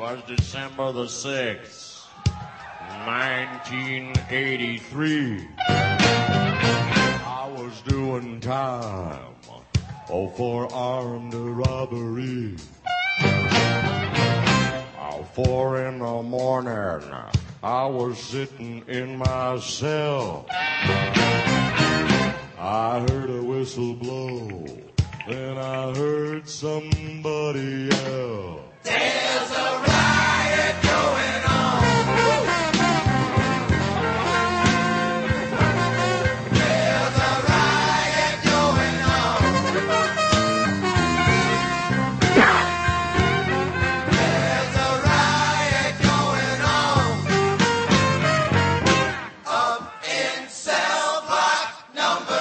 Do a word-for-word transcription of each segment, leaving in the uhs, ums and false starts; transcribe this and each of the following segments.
was December the sixth, nineteen eighty-three. I was doing time oh, for armed robbery. Oh, four in the morning, I was sitting in my cell. I heard a whistle blow, then I heard somebody yell. There's a riot going on. There's a riot going on. There's a riot going on. Up in cell block number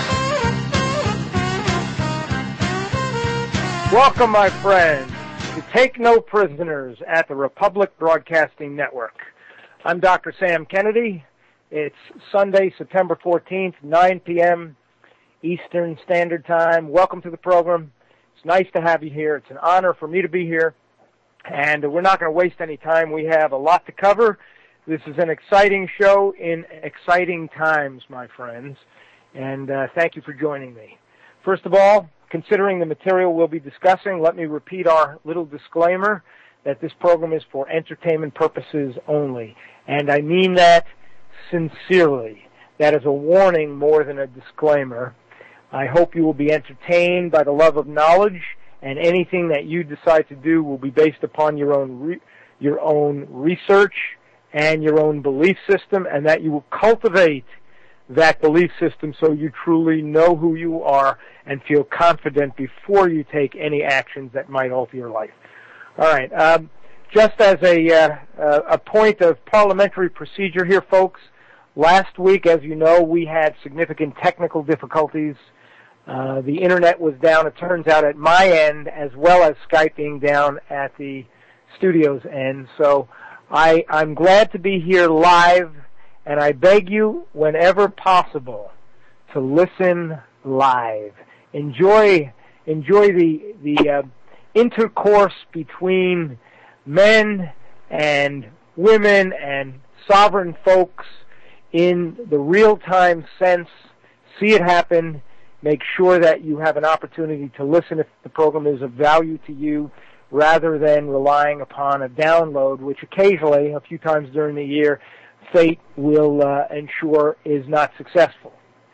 nine. Welcome, my friends, to Take No Prisoners at the Republic Broadcasting Network. I'm Doctor Sam Kennedy. It's Sunday, September fourteenth, nine p.m. Eastern Standard Time. Welcome to the program. It's nice to have you here. It's an honor for me to be here. And we're not going to waste any time. We have a lot to cover. This is an exciting show in exciting times, my friends. And uh, thank you for joining me. First of all, considering the material we'll be discussing, let me repeat our little disclaimer that this program is for entertainment purposes only. And I mean that sincerely. That is a warning more than a disclaimer. I hope you will be entertained by the love of knowledge, and anything that you decide to do will be based upon your own re- your own research and your own belief system, and that you will cultivate that belief system so you truly know who you are and feel confident before you take any actions that might alter your life. All right. Um, just as a, uh, uh, a point of parliamentary procedure here, folks, last week, as you know, we had significant technical difficulties. Uh, the Internet was down, it turns out, at my end, as well as Skype being down at the studio's end. So I, I'm glad to be here live. And I beg you, whenever possible, to listen live. Enjoy, enjoy the the uh, intercourse between men and women and sovereign folks in the real-time sense. See it happen. Make sure that you have an opportunity to listen if the program is of value to you, rather than relying upon a download, which occasionally, a few times during the year, fate will uh, ensure is not successful.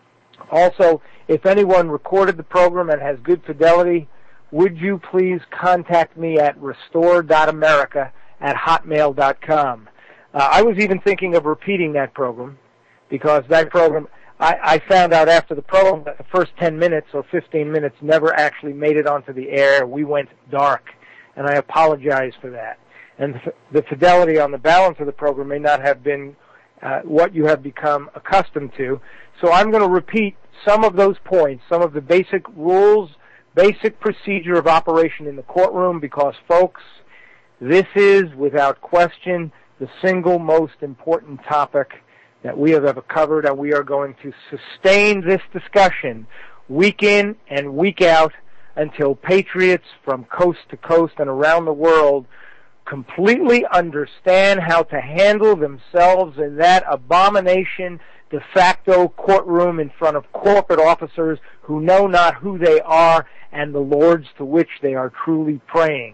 Also, if anyone recorded the program and has good fidelity, would you please contact me at restore dot america at hotmail dot com. Uh, I was even thinking of repeating that program, because that program, I, I found out after the program that the first ten minutes or fifteen minutes never actually made it onto the air. We went dark, and I apologize for that. And the fidelity on the balance of the program may not have been uh, what you have become accustomed to. So I'm going to repeat some of those points, some of the basic rules, basic procedure of operation in the courtroom, because, folks, this is, without question, the single most important topic that we have ever covered, and we are going to sustain this discussion week in and week out until patriots from coast to coast and around the world completely understand how to handle themselves in that abomination de facto courtroom in front of corporate officers who know not who they are and the lords to which they are truly praying.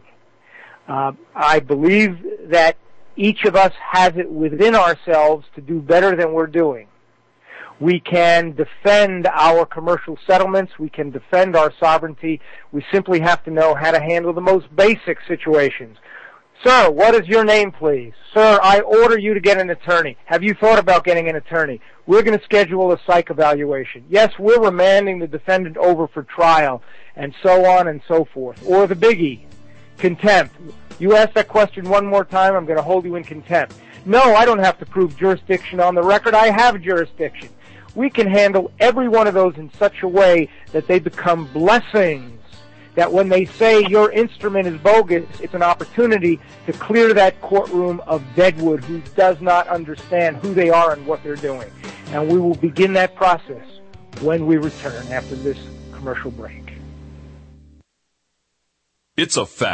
Uh, I believe that each of us has it within ourselves to do better than we're doing. We can defend our commercial settlements. We can defend our sovereignty. We simply have to know how to handle the most basic situations. Sir, what is your name, please? Sir, I order you to get an attorney. Have you thought about getting an attorney? We're going to schedule a psych evaluation. Yes, we're remanding the defendant over for trial, and so on and so forth. Or the biggie, contempt. You ask that question one more time, I'm going to hold you in contempt. No, I don't have to prove jurisdiction on the record. I have jurisdiction. We can handle every one of those in such a way that they become blessings, that when they say your instrument is bogus, it's an opportunity to clear that courtroom of deadwood who does not understand who they are and what they're doing. And we will begin that process when we return after this commercial break. It's a fact.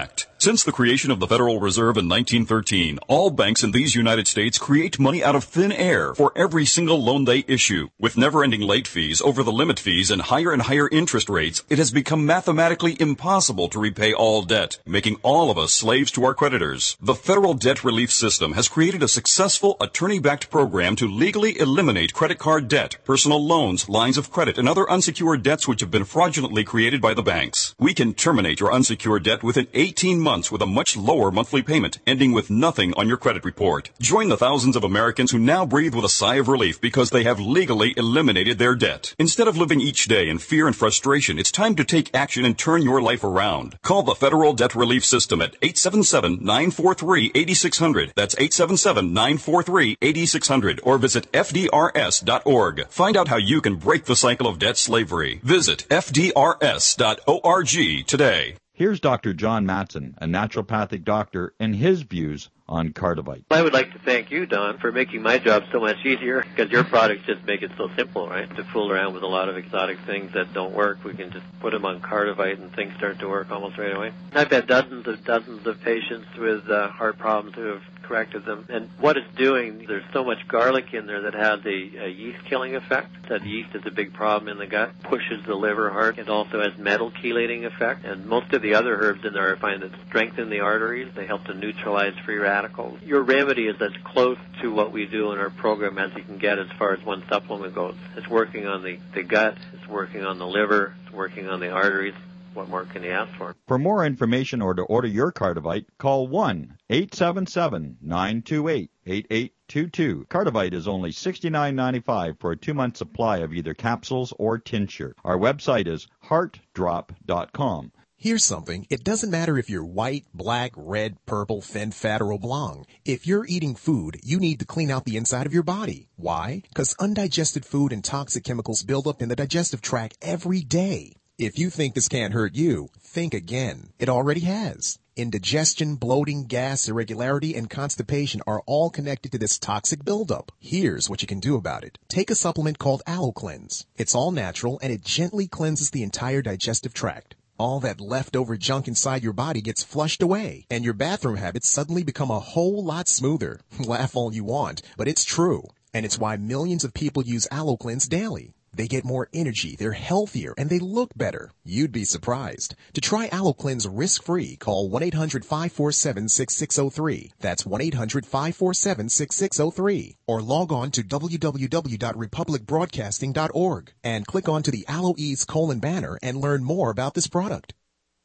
Since the creation of the Federal Reserve in nineteen thirteen, all banks in these United States create money out of thin air for every single loan they issue. With never-ending late fees, over-the-limit fees, and higher and higher interest rates, it has become mathematically impossible to repay all debt, making all of us slaves to our creditors. The Federal Debt Relief System has created a successful attorney-backed program to legally eliminate credit card debt, personal loans, lines of credit, and other unsecured debts which have been fraudulently created by the banks. We can terminate your unsecured debt within eighteen months with a much lower monthly payment, ending with nothing on your credit report. Join the thousands of Americans who now breathe with a sigh of relief because they have legally eliminated their debt. Instead of living each day in fear and frustration, it's time to take action and turn your life around. Call the Federal Debt Relief System at eight seven seven, nine four three, eight six zero zero. That's eight seven seven, nine four three, eight six zero zero. Or visit F D R S dot org. Find out how you can break the cycle of debt slavery. Visit F D R S dot org today. Here's Doctor John Matson, a naturopathic doctor, and his views on Cardivite. I would like to thank you, Don, for making my job so much easier, because your products just make it so simple, right? To fool around with a lot of exotic things that don't work, we can just put them on Cardivite and things start to work almost right away. I've had dozens of dozens of patients with uh, heart problems who have corrected them. And what it's doing, there's so much garlic in there that has a, a yeast-killing effect. That yeast is a big problem in the gut, pushes the liver hard. It also has metal chelating effect. And most of the other herbs in there I find that strengthen the arteries. They help to neutralize free radicals. Your remedy is as close to what we do in our program as you can get as far as one supplement goes. It's working on the, the gut, it's working on the liver, it's working on the arteries. What more can you ask for? For more information or to order your Cardivite, call one eight seven seven, nine two eight, eight eight two two. Cardivite is only sixty-nine ninety-five for a two-month supply of either capsules or tincture. Our website is heart drop dot com. Here's something. It doesn't matter if you're white, black, red, purple, thin, fat, or oblong. If you're eating food, you need to clean out the inside of your body. Why? Because undigested food and toxic chemicals build up in the digestive tract every day. If you think this can't hurt you, think again. It already has. Indigestion, bloating, gas, irregularity, and constipation are all connected to this toxic buildup. Here's what you can do about it. Take a supplement called AlloCleanse. It's all natural, and it gently cleanses the entire digestive tract. All that leftover junk inside your body gets flushed away, and your bathroom habits suddenly become a whole lot smoother. Laugh all you want, but it's true. And it's why millions of people use AlloCleanse daily. They get more energy, they're healthier, and they look better. You'd be surprised. To try AlloCleanse risk-free, call one eight hundred, five four seven, six six zero three. That's one eight hundred, five four seven, six six zero three. Or log on to w w w dot republic broadcasting dot org and click onto the AlloEase colon banner and learn more about this product.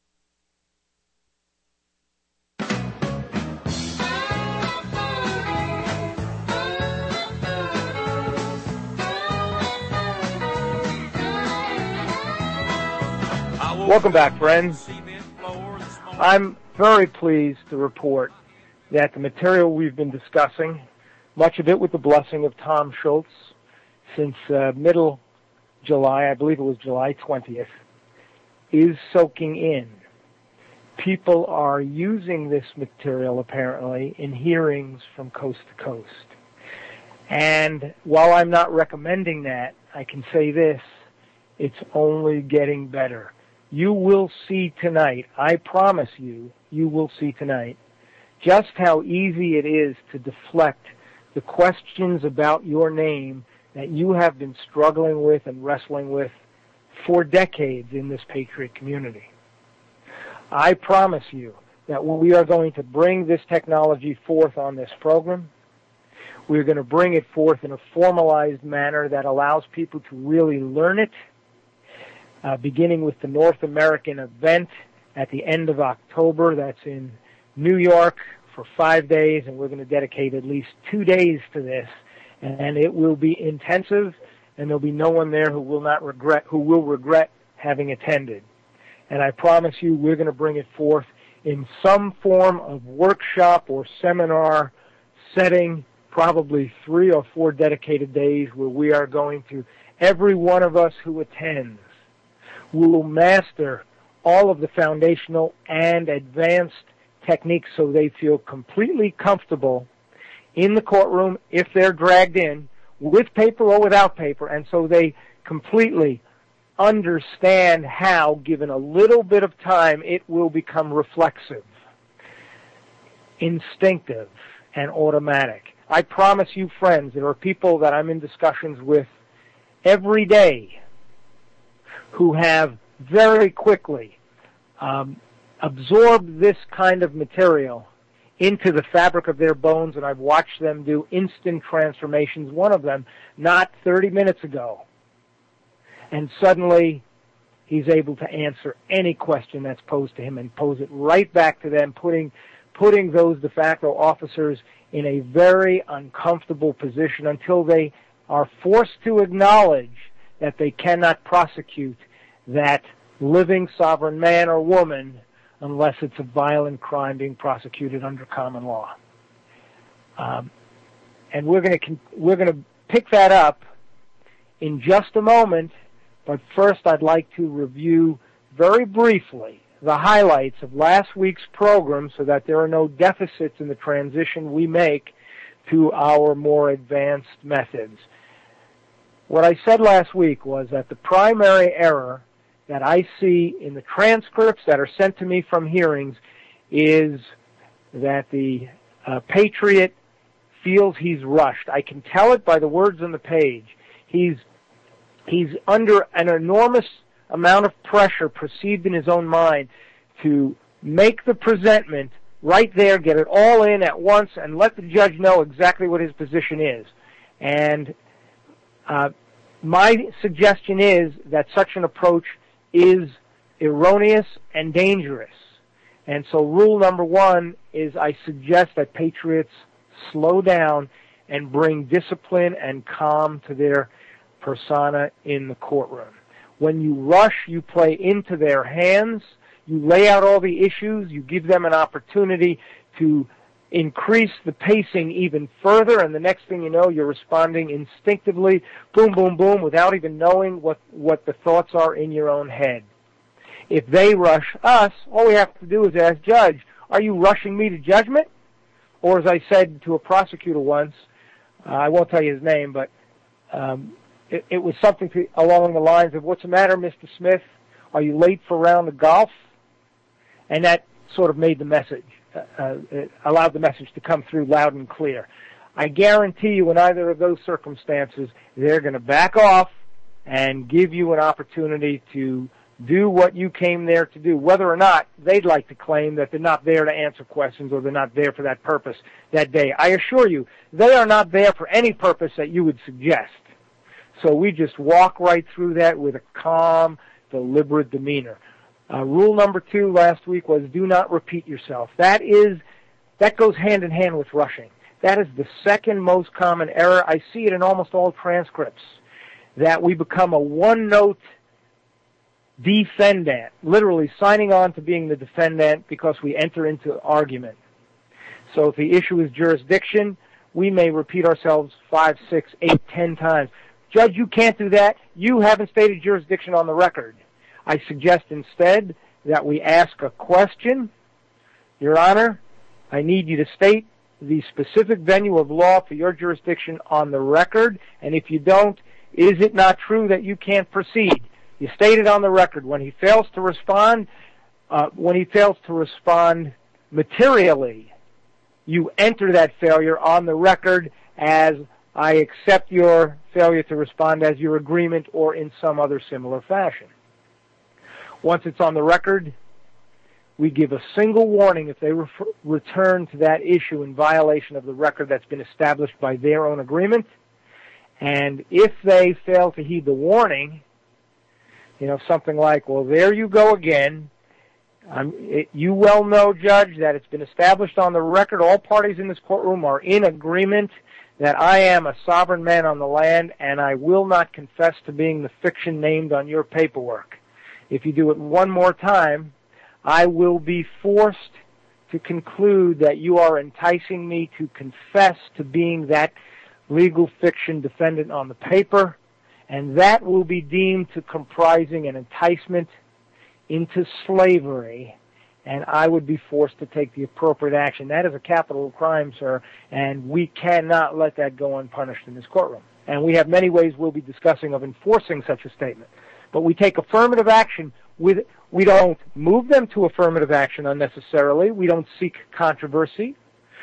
Welcome back, friends. I'm very pleased to report that the material we've been discussing, much of it with the blessing of Tom Schultz, since uh, middle July, I believe it was July twentieth, is soaking in. People are using this material, apparently, in hearings from coast to coast. And while I'm not recommending that, I can say this, it's only getting better. You will see tonight, I promise you, you will see tonight, just how easy it is to deflect the questions about your name that you have been struggling with and wrestling with for decades in this Patriot community. I promise you that we are going to bring this technology forth on this program. We're going to bring it forth in a formalized manner that allows people to really learn it, Uh, beginning with the North American event at the end of October. That's in New York for five days, and we're going to dedicate at least two days to this. And it will be intensive, and there'll be no one there who will not regret, who will regret having attended. And I promise you, we're going to bring it forth in some form of workshop or seminar setting, probably three or four dedicated days where we are going to, every one of us who attends, will master all of the foundational and advanced techniques so they feel completely comfortable in the courtroom if they're dragged in, with paper or without paper, and so they completely understand how, given a little bit of time, it will become reflexive. instinctive and automatic. I promise you, friends, there are people that I'm in discussions with every day who have very quickly um, absorbed this kind of material into the fabric of their bones, and I've watched them do instant transformations, one of them not thirty minutes ago. And suddenly he's able to answer any question that's posed to him and pose it right back to them, putting putting those de facto officers in a very uncomfortable position until they are forced to acknowledge that they cannot prosecute that living sovereign man or woman unless it's a violent crime being prosecuted under common law. Um, and we're going to we're going to pick that up in just a moment, but first I'd like to review very briefly the highlights of last week's program so that there are no deficits in the transition we make to our more advanced methods. What I said last week was that the primary error that I see in the transcripts that are sent to me from hearings is that the uh, patriot feels he's rushed. I can tell it by the words on the page. He's he's under an enormous amount of pressure perceived in his own mind to make the presentment right there, get it all in at once, and let the judge know exactly what his position is. And uh, my suggestion is that such an approach is erroneous and dangerous. And so rule number one is I suggest that patriots slow down and bring discipline and calm to their persona in the courtroom. When you rush, you play into their hands, you lay out all the issues, you give them an opportunity to increase the pacing even further, and the next thing you know, you're responding instinctively, boom, boom, boom, without even knowing what, what the thoughts are in your own head. If they rush us, all we have to do is ask, Judge, are you rushing me to judgment? Or as I said to a prosecutor once, uh, I won't tell you his name, but um, it, it was something to, along the lines of, what's the matter, Mister Smith? Are you late for a round of golf? And that sort of made the message, uh, uh, allowed the message to come through loud and clear. I guarantee you in either of those circumstances, they're going to back off and give you an opportunity to do what you came there to do, whether or not they'd like to claim that they're not there to answer questions or they're not there for that purpose that day. I assure you, they are not there for any purpose that you would suggest. So we just walk right through that with a calm, deliberate demeanor. Uh, rule number two last week was do not repeat yourself. That is, that goes hand in hand with rushing. That is the second most common error. I see it in almost all transcripts, that we become a one-note defendant, literally signing on to being the defendant because we enter into argument. So if the issue is jurisdiction, we may repeat ourselves five, six, eight, ten times. Judge, you can't do that. You haven't stated jurisdiction on the record. I suggest instead that we ask a question. Your Honor, I need you to state the specific venue of law for your jurisdiction on the record, and if you don't, is it not true that you can't proceed? You state it on the record. When he fails to respond, uh, when he fails to respond materially, you enter that failure on the record as I accept your failure to respond as your agreement or in some other similar fashion. Once it's on the record, we give a single warning if they refer, return to that issue in violation of the record that's been established by their own agreement. And if they fail to heed the warning, you know, something like, well, there you go again. Um, it, you well know, Judge, that it's been established on the record, all parties in this courtroom are in agreement that I am a sovereign man on the land and I will not confess to being the fiction named on your paperwork. If you do it one more time, I will be forced to conclude that you are enticing me to confess to being that legal fiction defendant on the paper, and that will be deemed to comprising an enticement into slavery, and I would be forced to take the appropriate action. That is a capital crime, sir, and we cannot let that go unpunished in this courtroom. And we have many ways we'll be discussing of enforcing such a statement. But we take affirmative action with, we don't move them to affirmative action unnecessarily. We don't seek controversy.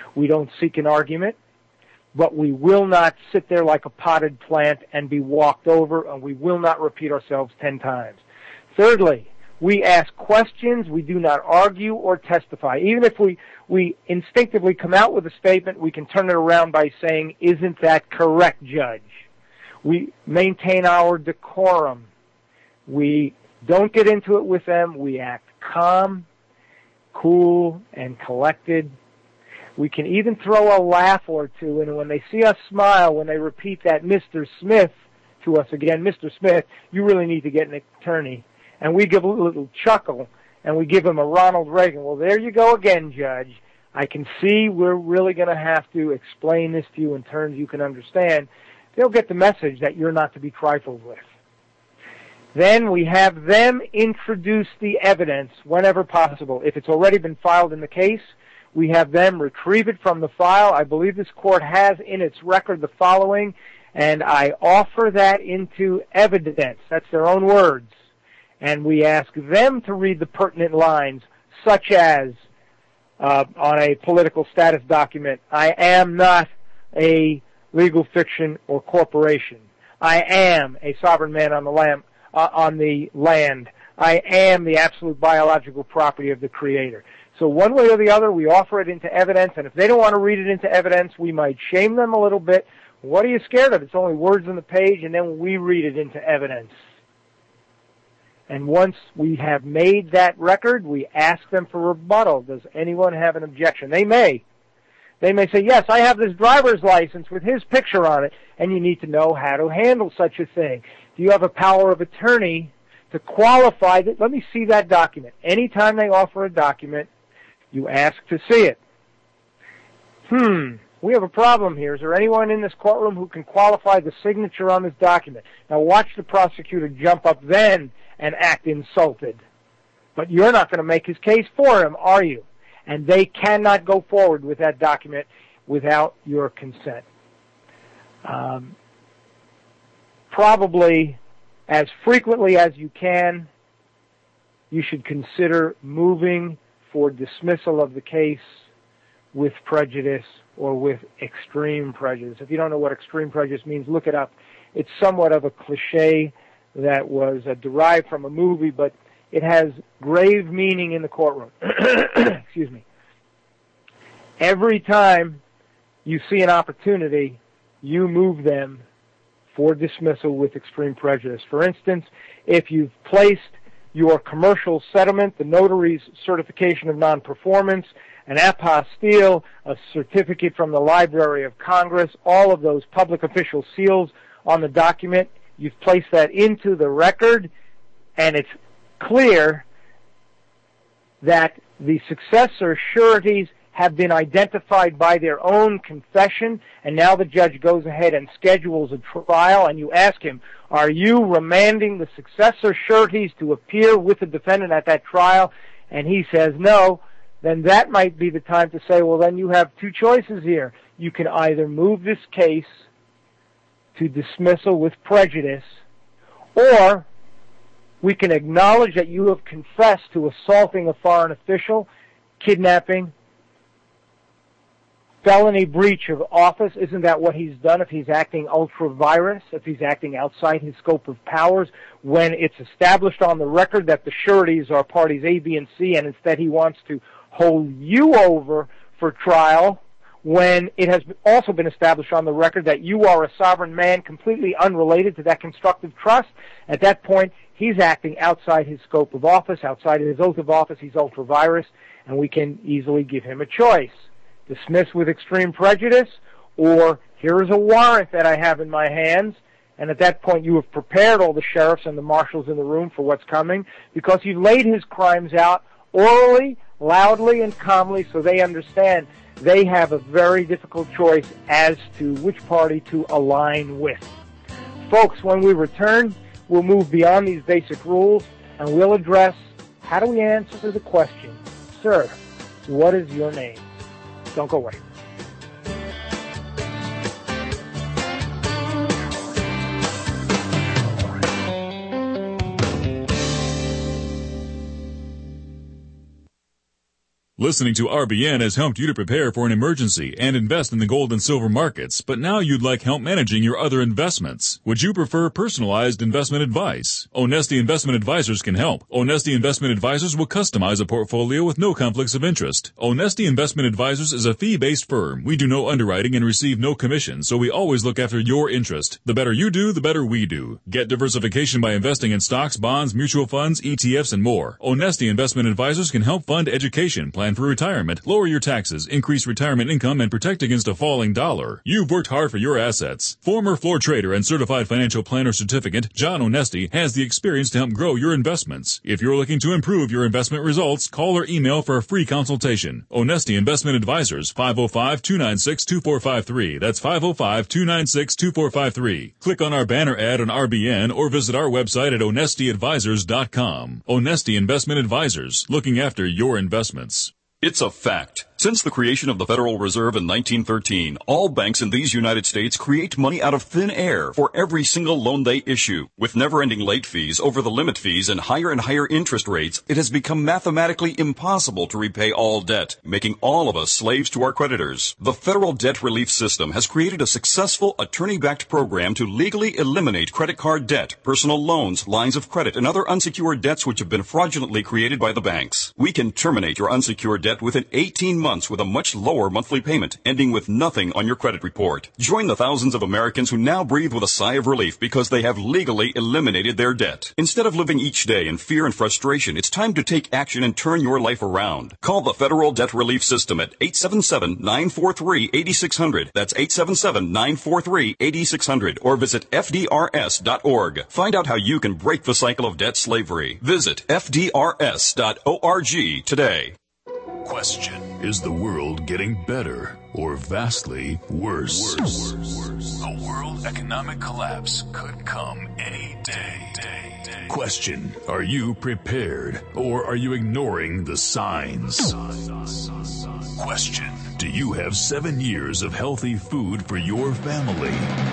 We don't seek an argument, but we will not sit there like a potted plant and be walked over, and we will not repeat ourselves ten times. Thirdly, we ask questions. We do not argue or testify. Even if we, we instinctively come out with a statement, we can turn it around by saying, "Isn't that correct, Judge?" We maintain our decorum. We don't get into it with them. We act calm, cool, and collected. We can even throw a laugh or two, and when they see us smile, when they repeat that Mister Smith to us again, "Mister Smith, you really need to get an attorney," and we give a little chuckle, and we give him a Ronald Reagan. "Well, there you go again, Judge. I can see we're really going to have to explain this to you in terms you can understand." They'll get the message that you're not to be trifled with. Then we have them introduce the evidence whenever possible. If it's already been filed in the case, we have them retrieve it from the file. I believe this court has in its record the following, and I offer that into evidence. That's their own words. And we ask them to read the pertinent lines, such as uh, on a political status document, "I am not a legal fiction or corporation. I am a sovereign man on the land. Uh, on the land. I am the absolute biological property of the Creator." So one way or the other, we offer it into evidence, and if they don't want to read it into evidence, we might shame them a little bit. What are you scared of? It's only words on the page, and then we read it into evidence. And once we have made that record, we ask them for rebuttal. Does anyone have an objection? They may. They may say, "Yes, I have this driver's license with his picture on it," and you need to know how to handle such a thing. Do you have a power of attorney to qualify that? Let me see that document. Anytime they offer a document, you ask to see it. Hmm, we have a problem here. Is there anyone in this courtroom who can qualify the signature on this document? Now watch the prosecutor jump up then and act insulted. But you're not going to make his case for him, are you? And they cannot go forward with that document without your consent. Um, probably as frequently as you can, you should consider moving for dismissal of the case with prejudice or with extreme prejudice. If you don't know what extreme prejudice means, look it up. It's somewhat of a cliche that was uh, derived from a movie, but it has grave meaning in the courtroom. Excuse me. Every time you see an opportunity, you move them for dismissal with extreme prejudice. For instance, if you've placed your commercial settlement, the notary's certification of non-performance, an apostille, a certificate from the Library of Congress, all of those public official seals on the document, you've placed that into the record, and it's clear that the successor sureties have been identified by their own confession, and now the judge goes ahead and schedules a trial, and you ask him, "Are you remanding the successor sureties to appear with the defendant at that trial?" And he says no. Then that might be the time to say, well, then you have two choices here. You can either move this case to dismissal with prejudice, or we can acknowledge that you have confessed to assaulting a foreign official, kidnapping, felony breach of office. Isn't that what he's done if he's acting ultra-virus, if he's acting outside his scope of powers, when it's established on the record that the sureties are parties A, B, and C, and instead he wants to hold you over for trial, when it has also been established on the record that you are a sovereign man completely unrelated to that constructive trust? At that point, he's acting outside his scope of office, outside of his oath of office. He's ultra-virus, and we can easily give him a choice. Dismiss with extreme prejudice, or here is a warrant that I have in my hands, and at that point you have prepared all the sheriffs and the marshals in the room for what's coming, because you've laid his crimes out orally, loudly, and calmly, so they understand they have a very difficult choice as to which party to align with. Folks, when we return, we'll move beyond these basic rules, and we'll address, how do we answer the question, "Sir, what is your name?" Don't go away. Listening to R B N has helped you to prepare for an emergency and invest in the gold and silver markets, but now you'd like help managing your other investments. Would you prefer personalized investment advice? Onesti Investment Advisors can help. Onesti Investment Advisors will customize a portfolio with no conflicts of interest. Onesti Investment Advisors is a fee-based firm. We do no underwriting and receive no commission, so we always look after your interest. The better you do, the better we do. Get diversification by investing in stocks, bonds, mutual funds, E T Fs, and more. Onesti Investment Advisors can help fund education, plan for retirement, lower your taxes, increase retirement income, and protect against a falling dollar. You've worked hard for your assets. Former floor trader and certified financial planner certificate, John Onesti, has the experience to help grow your investments. If you're looking to improve your investment results, call or email for a free consultation. Onesti Investment Advisors, five oh five, two nine six, two four five three. That's five oh five, two nine six, two four five three. Click on our banner ad on R B N or visit our website at onesti advisors dot com. Onesti Investment Advisors, looking after your investments. It's a fact. Since the creation of the Federal Reserve in nineteen thirteen, all banks in these United States create money out of thin air for every single loan they issue. With never-ending late fees, over-the-limit fees, and higher and higher interest rates, it has become mathematically impossible to repay all debt, making all of us slaves to our creditors. The Federal Debt Relief System has created a successful attorney-backed program to legally eliminate credit card debt, personal loans, lines of credit, and other unsecured debts which have been fraudulently created by the banks. We can terminate your unsecured debt within eighteen months with a much lower monthly payment, ending with nothing on your credit report. Join the thousands of Americans who now breathe with a sigh of relief because they have legally eliminated their debt. Instead of living each day in fear and frustration, it's time to take action and turn your life around. Call the Federal Debt Relief System at eight seven seven, nine four three, eight six zero zero. That's eight seven seven, nine four three, eight six zero zero. Or visit F D R S dot org. Find out how you can break the cycle of debt slavery. Visit F D R S dot org today. Question: is the world getting better or vastly worse? Worse. Worse. A world economic collapse could come any day. day, day. Question: are you prepared or are you ignoring the signs? Question: do you have seven years of healthy food for your family?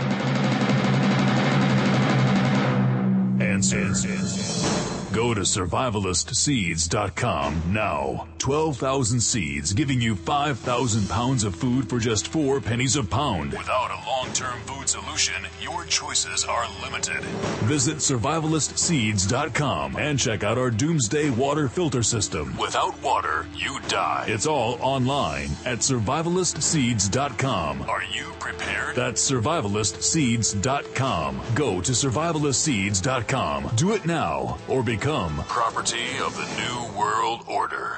Answer. Go to survivalist seeds dot com now. twelve thousand seeds giving you five thousand pounds of food for just four pennies a pound. Without a long-term food solution, your choices are limited. Visit survivalist seeds dot com and check out our Doomsday Water Filter System. Without water, you die. It's all online at survivalist seeds dot com. Are you prepared? That's survivalist seeds dot com. Go to survivalist seeds dot com. Do it now or become Become property of the New World Order.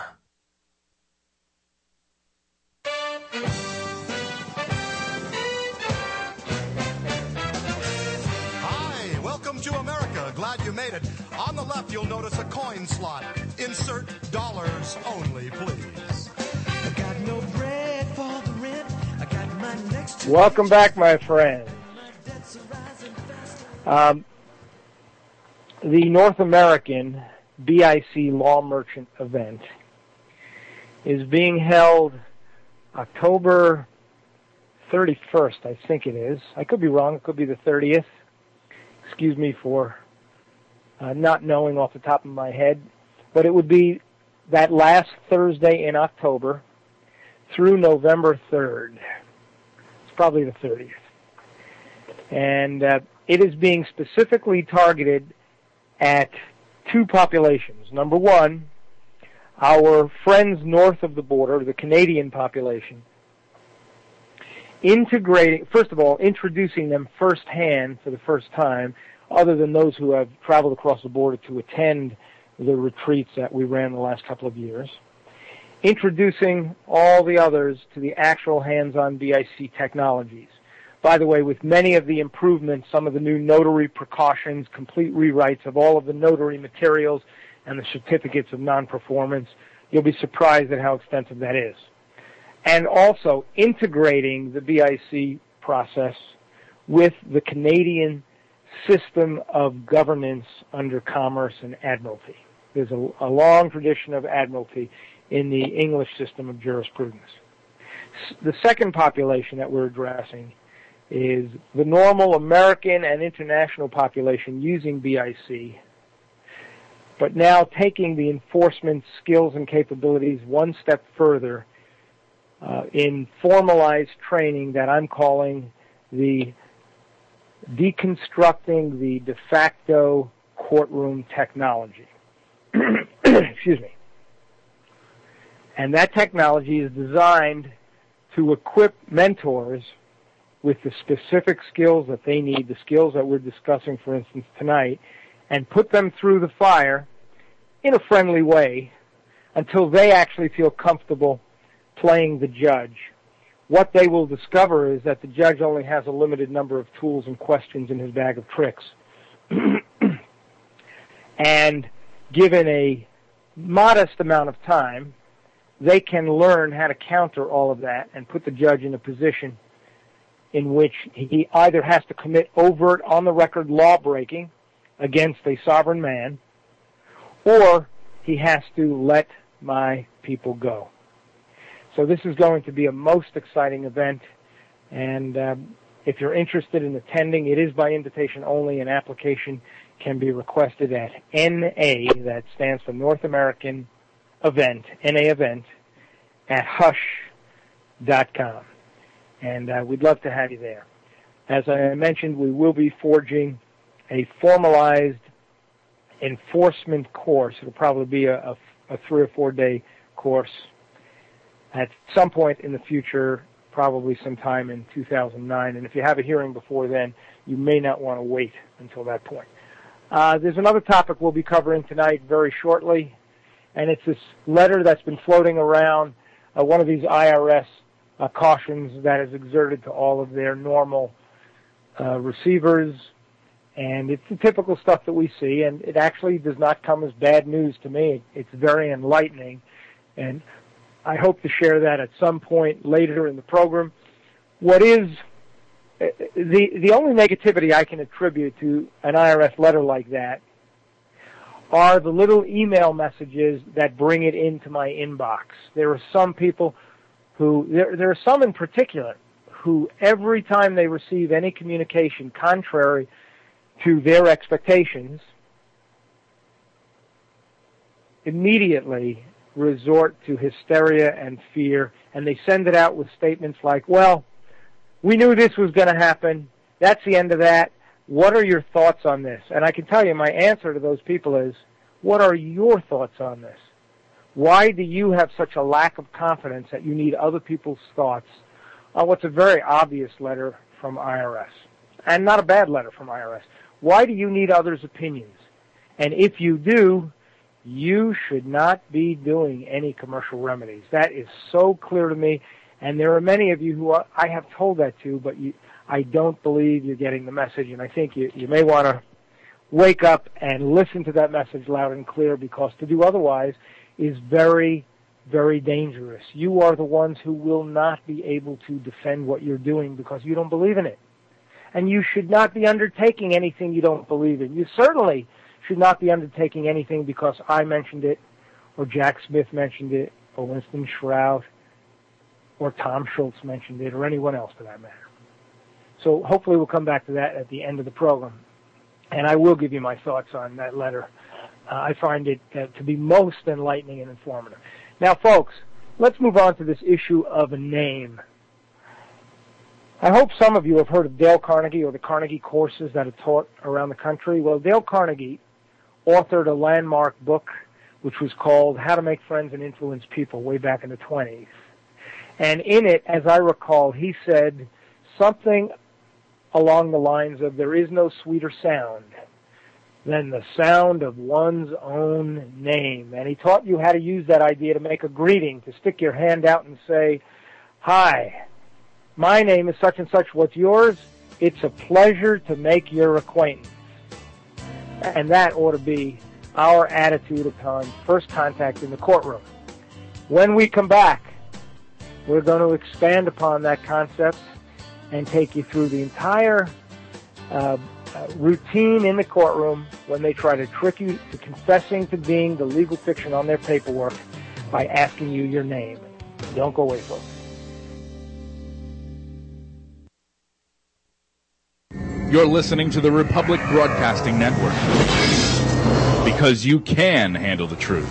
Hi, welcome to America. Glad you made it. On the left, you'll notice a coin slot. Insert dollars only, please. I got no bread for the rent. I got my next. Welcome back, my friends. Um. The North American B I C Law Merchant event is being held October thirty-first, I think it is. I could be wrong. It could be the thirtieth. Excuse me for uh, not knowing off the top of my head. But it would be that last Thursday in October through November third. It's probably the thirtieth. And uh, it is being specifically targeted at two populations. Number one, our friends north of the border, the Canadian population, integrating, first of all, introducing them firsthand for the first time, other than those who have traveled across the border to attend the retreats that we ran the last couple of years, introducing all the others to the actual hands-on B I C technologies. By the way, with many of the improvements, some of the new notary precautions, complete rewrites of all of the notary materials and the certificates of non-performance, you'll be surprised at how extensive that is. And also integrating the B I C process with the Canadian system of governance under commerce and admiralty. There's a, a long tradition of admiralty in the English system of jurisprudence. The second population that we're addressing is the normal American and international population using B I C, but now taking the enforcement skills and capabilities one step further uh, in formalized training that I'm calling the deconstructing the de facto courtroom technology. Excuse me. And that technology is designed to equip mentors with the specific skills that they need, the skills that we're discussing, for instance, tonight, and put them through the fire in a friendly way until they actually feel comfortable playing the judge. What they will discover is that the judge only has a limited number of tools and questions in his bag of tricks. And given a modest amount of time, they can learn how to counter all of that and put the judge in a position in which he either has to commit overt, on-the-record law-breaking against a sovereign man, or he has to let my people go. So this is going to be a most exciting event, and um, if you're interested in attending, it is by invitation only. An application can be requested at N A, that stands for North American Event, N A Event, at hush dot com. And uh, we'd love to have you there. As I mentioned, we will be forging a formalized enforcement course. It'll probably be a, a, a three or four day course at some point in the future, probably sometime in two thousand nine. And if you have a hearing before then, you may not want to wait until that point. Uh, there's another topic we'll be covering tonight very shortly, and it's this letter that's been floating around, uh, one of these I R S uh, cautions that is exerted to all of their normal uh, receivers. And it's the typical stuff that we see, and it actually does not come as bad news to me. It's very enlightening, and I hope to share that at some point later in the program. What is the the only negativity I can attribute to an I R S letter like that are the little email messages that bring it into my inbox. There are some people who, there, there are some in particular, who every time they receive any communication contrary to their expectations, immediately resort to hysteria and fear, and they send it out with statements like, well, we knew this was going to happen. That's the end of that. What are your thoughts on this? And I can tell you my answer to those people is, what are your thoughts on this? Why do you have such a lack of confidence that you need other people's thoughts on what's a very obvious letter from I R S? And not a bad letter from I R S. Why do you need others' opinions? And if you do, you should not be doing any commercial remedies. That is so clear to me, and there are many of you who are, I have told that to, but you, I don't believe you're getting the message, and I think you, you may want to wake up and listen to that message loud and clear, because to do otherwise is very, very dangerous. You are the ones who will not be able to defend what you're doing because you don't believe in it. And you should not be undertaking anything you don't believe in. You certainly should not be undertaking anything because I mentioned it, or Jack Smith mentioned it, or Winston Shrout, or Tom Schultz mentioned it, or anyone else for that matter. So hopefully we'll come back to that at the end of the program. And I will give you my thoughts on that letter. Uh, I find it uh, to be most enlightening and informative. Now, folks, let's move on to this issue of a name. I hope some of you have heard of Dale Carnegie or the Carnegie courses that are taught around the country. Well, Dale Carnegie authored a landmark book which was called How to Make Friends and Influence People way back in the twenties. And in it, as I recall, he said something along the lines of, there is no sweeter sound than the sound of one's own name. And he taught you how to use that idea to make a greeting, to stick your hand out and say, hi, my name is such and such, what's yours? It's a pleasure to make your acquaintance. And that ought to be our attitude upon first contact in the courtroom. When we come back, we're going to expand upon that concept and take you through the entire uh, uh, routine in the courtroom when they try to trick you to confessing to being the legal fiction on their paperwork by asking you your name. Don't go away, folks. You're listening to the Republic Broadcasting Network. Because because you can handle the truth.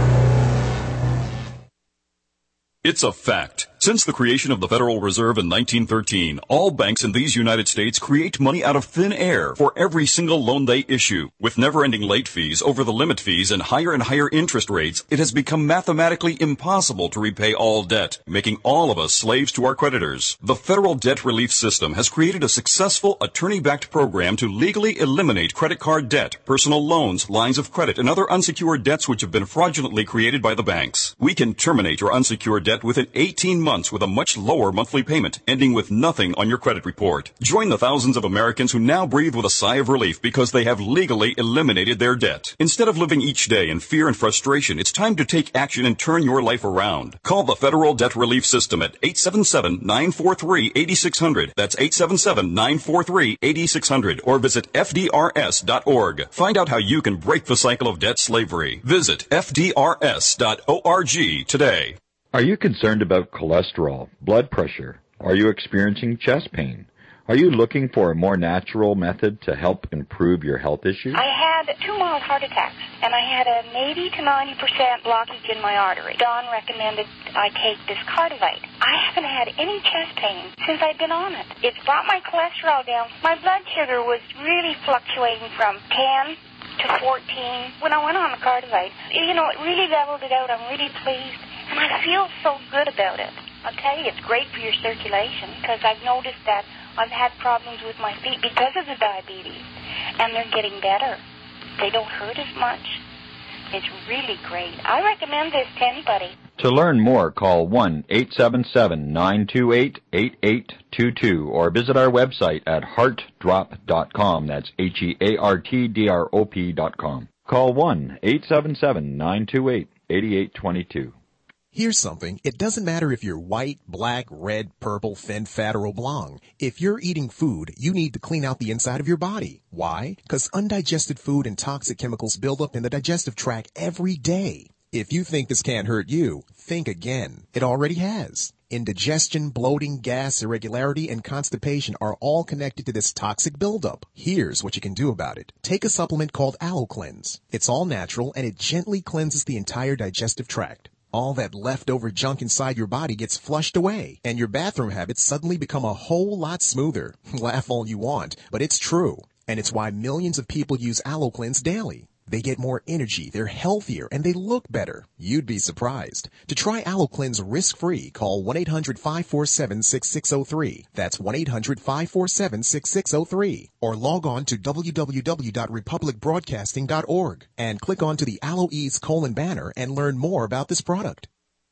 It's a fact. Since the creation of the Federal Reserve in nineteen thirteen, all banks in these United States create money out of thin air for every single loan they issue. With never-ending late fees, over-the-limit fees, and higher and higher interest rates, it has become mathematically impossible to repay all debt, making all of us slaves to our creditors. The Federal Debt Relief System has created a successful attorney-backed program to legally eliminate credit card debt, personal loans, lines of credit, and other unsecured debts which have been fraudulently created by the banks. We can terminate your unsecured debt within eighteen months with a much lower monthly payment, ending with nothing on your credit report. Join the thousands of Americans who now breathe with a sigh of relief because they have legally eliminated their debt. Instead of living each day in fear and frustration, it's time to take action and turn your life around. Call the Federal Debt Relief System at eight seven seven, nine four three, eight six zero zero. That's eight seven seven, nine four three, eight six zero zero. Or visit F D R S dot org. Find out how you can break the cycle of debt slavery. Visit F D R S dot org today. Are you concerned about cholesterol, blood pressure? Are you experiencing chest pain? Are you looking for a more natural method to help improve your health issues? I had two mild heart attacks, and I had an eighty to ninety percent blockage in my artery. Don recommended I take this Cardivite. I haven't had any chest pain since I've been on it. It's brought my cholesterol down. My blood sugar was really fluctuating from ten to fourteen when I went on the Cardivite. You know, it really leveled it out. I'm really pleased. And I feel so good about it. I'll tell you, it's great for your circulation because I've noticed that I've had problems with my feet because of the diabetes, and they're getting better. They don't hurt as much. It's really great. I recommend this to anybody. To learn more, call one eight seven seven, nine two eight, eight eight two two or visit our website at heart drop dot com. That's H E A R T D R O P dot com. Call one eight seven seven, nine two eight, eight eight two two. Here's something. It doesn't matter if you're white, black, red, purple, thin, fat, or oblong. If you're eating food, you need to clean out the inside of your body. Why? Because undigested food and toxic chemicals build up in the digestive tract every day. If you think this can't hurt you, think again. It already has. Indigestion, bloating, gas, irregularity, and constipation are all connected to this toxic buildup. Here's what you can do about it. Take a supplement called AlloCleanse. It's all natural, and it gently cleanses the entire digestive tract. All that leftover junk inside your body gets flushed away, and your bathroom habits suddenly become a whole lot smoother. Laugh all you want, but it's true. And it's why millions of people use AlloCleanse daily. They get more energy, they're healthier, and they look better. You'd be surprised. To try AlloCleanse risk-free, call one eight hundred, five four seven, six six zero three. That's one eight hundred, five four seven, six six zero three. Or log on to w w w dot republic broadcasting dot org and click onto the AlloEase colon banner and learn more about this product.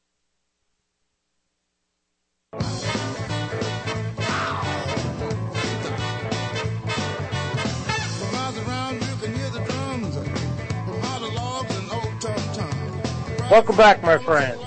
Welcome back, my friends.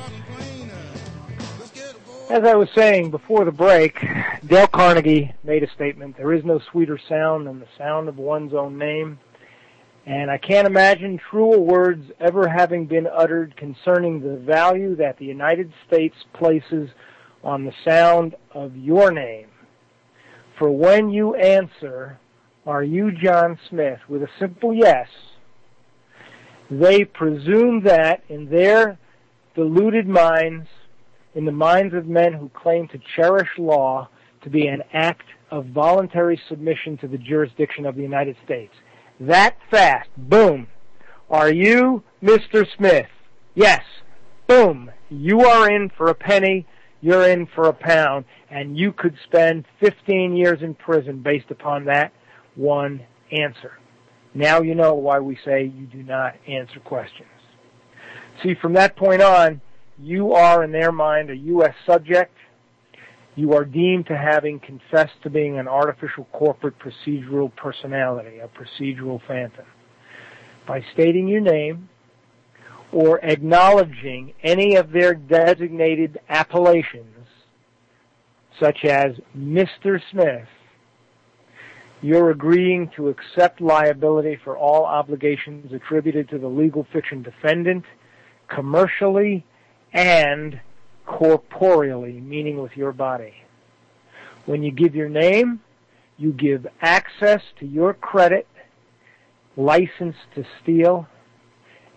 As I was saying before the break, Dale Carnegie made a statement, there is no sweeter sound than the sound of one's own name. And I can't imagine truer words ever having been uttered concerning the value that the United States places on the sound of your name. For when you answer, "Are you John Smith?" with a simple yes, they presume that in their deluded minds, in the minds of men who claim to cherish law, to be an act of voluntary submission to the jurisdiction of the United States. That fast, boom. Are you Mister Smith? Yes. Boom. You are in for a penny, you're in for a pound, and you could spend fifteen years in prison based upon that one answer. Now you know why we say you do not answer questions. See, from that point on, you are, in their mind, a U S subject. You are deemed to having confessed to being an artificial corporate procedural personality, a procedural phantom. By stating your name or acknowledging any of their designated appellations, such as Mister Smith, you're agreeing to accept liability for all obligations attributed to the legal fiction defendant, commercially and corporeally, meaning with your body. When you give your name, you give access to your credit, license to steal,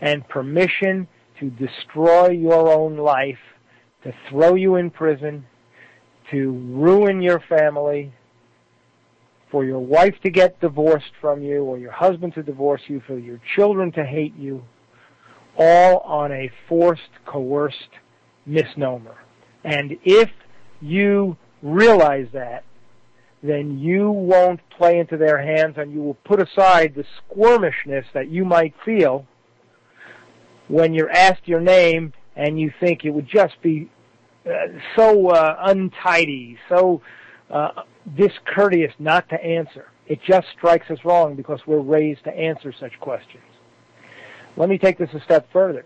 and permission to destroy your own life, to throw you in prison, to ruin your family, for your wife to get divorced from you, or your husband to divorce you, for your children to hate you, all on a forced, coerced misnomer. And if you realize that, then you won't play into their hands, and you will put aside the squirmishness that you might feel when you're asked your name and you think it would just be uh, so uh, untidy, so uh, discourteous not to answer. It just strikes us wrong because we're raised to answer such questions. Let me take this a step further.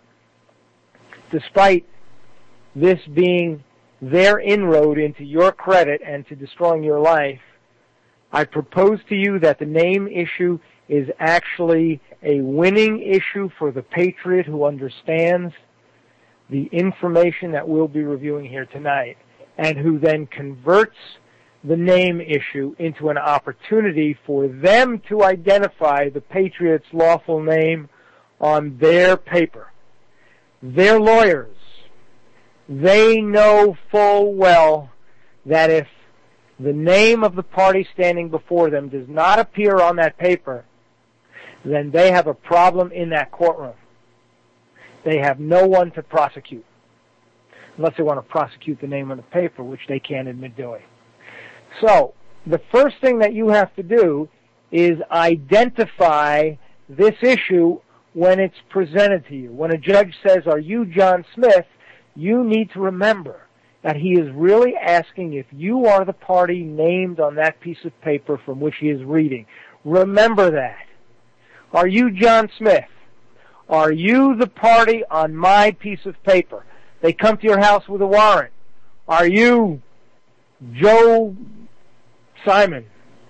Despite this being their inroad into your credit and to destroying your life, I propose to you that the name issue is actually a winning issue for the patriot who understands the information that we'll be reviewing here tonight, and who then converts the name issue into an opportunity for them to identify the patriot's lawful name on their paper. Their lawyers, they know full well that if the name of the party standing before them does not appear on that paper, then they have a problem in that courtroom. They have no one to prosecute, unless they want to prosecute the name on the paper, which they can't admit doing. So, the first thing that you have to do is identify this issue when it's presented to you. When a judge says, "Are you John Smith?" you need to remember that he is really asking if you are the party named on that piece of paper from which he is reading. Remember that. Are you John Smith? Are you the party on my piece of paper? They come to your house with a warrant. Are you Joe Simon?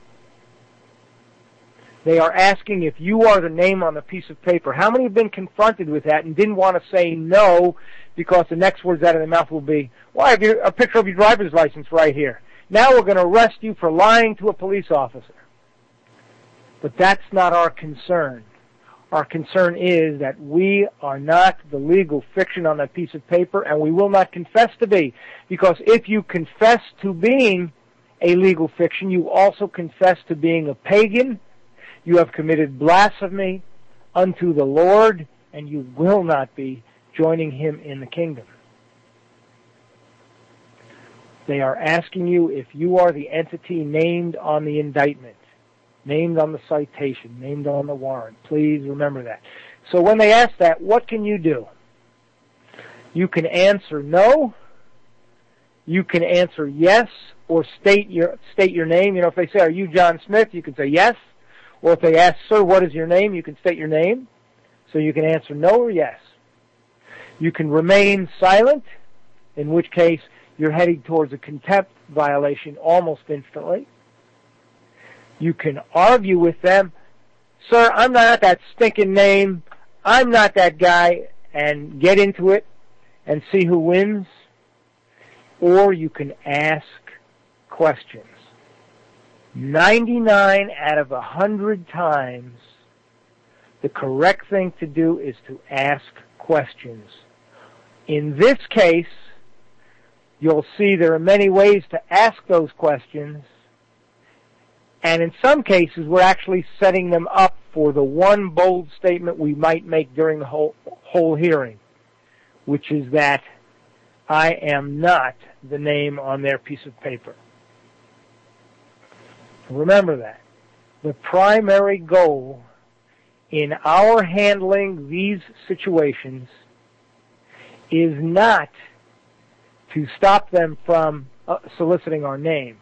They are asking if you are the name on the piece of paper. How many have been confronted with that and didn't want to say no because the next words out of their mouth will be, "Well, I have your, a picture of your driver's license right here. Now we're going to arrest you for lying to a police officer." But that's not our concern. Our concern is that we are not the legal fiction on that piece of paper, and we will not confess to be. Because if you confess to being a legal fiction, you also confess to being a pagan. You have committed blasphemy unto the Lord, and you will not be joining him in the kingdom. They are asking you if you are the entity named on the indictment, named on the citation, named on the warrant. Please remember that. So when they ask that, what can you do? You can answer no. You can answer yes, or state your state your name. You know, if they say, "Are you John Smith?" you can say yes. Or if they ask, "Sir, what is your name?" you can state your name. So you can answer no or yes. You can remain silent, in which case you're heading towards a contempt violation almost instantly. You can argue with them, "Sir, I'm not that stinking name. I'm not that guy," and get into it and see who wins. Or you can ask questions. ninety-nine out of one hundred times, the correct thing to do is to ask questions. In this case, you'll see there are many ways to ask those questions, and in some cases we're actually setting them up for the one bold statement we might make during the whole, whole hearing, which is that I am not the name on their piece of paper. Remember that. The primary goal in our handling these situations is not to stop them from uh, soliciting our name.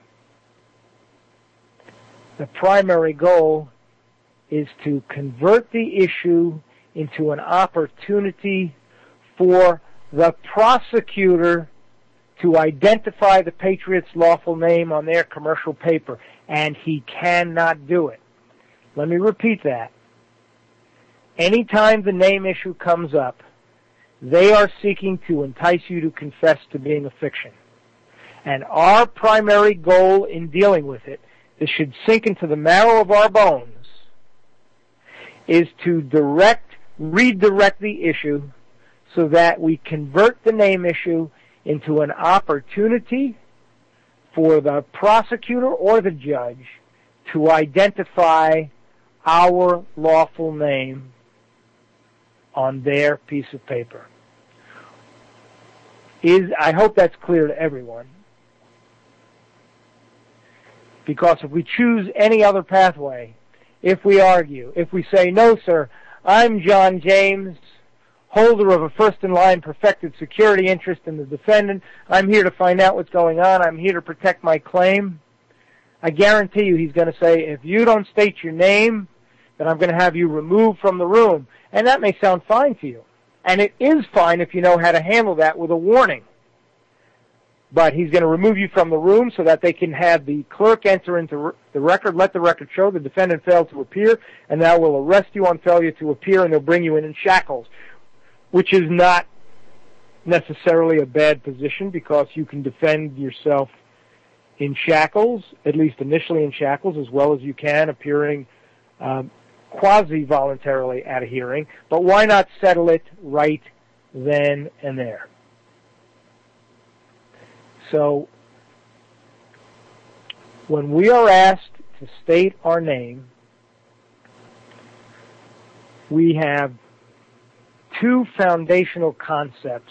The primary goal is to convert the issue into an opportunity for the prosecutor to identify the patriot's lawful name on their commercial paper, and he cannot do it. Let me repeat that. Anytime the name issue comes up, they are seeking to entice you to confess to being a fiction. And our primary goal in dealing with it, this should sink into the marrow of our bones, is to direct redirect the issue so that we convert the name issue into an opportunity for the prosecutor or the judge to identify our lawful name on their piece of paper. Is, I hope that's clear to everyone. Because if we choose any other pathway, if we argue, if we say, no, sir, I'm John James, holder of a first-in-line perfected security interest in the defendant, I'm here to find out what's going on, I'm here to protect my claim, I guarantee you he's going to say, if you don't state your name, then I'm going to have you removed from the room. And that may sound fine to you. And it is fine if you know how to handle that with a warning. But he's going to remove you from the room so that they can have the clerk enter into the record, let the record show the defendant failed to appear, and that will arrest you on failure to appear, and they'll bring you in in shackles, which is not necessarily a bad position because you can defend yourself in shackles, at least initially in shackles, as well as you can appearing um, quasi-voluntarily at a hearing. But why not settle it right then and there? So, when we are asked to state our name, we have two foundational concepts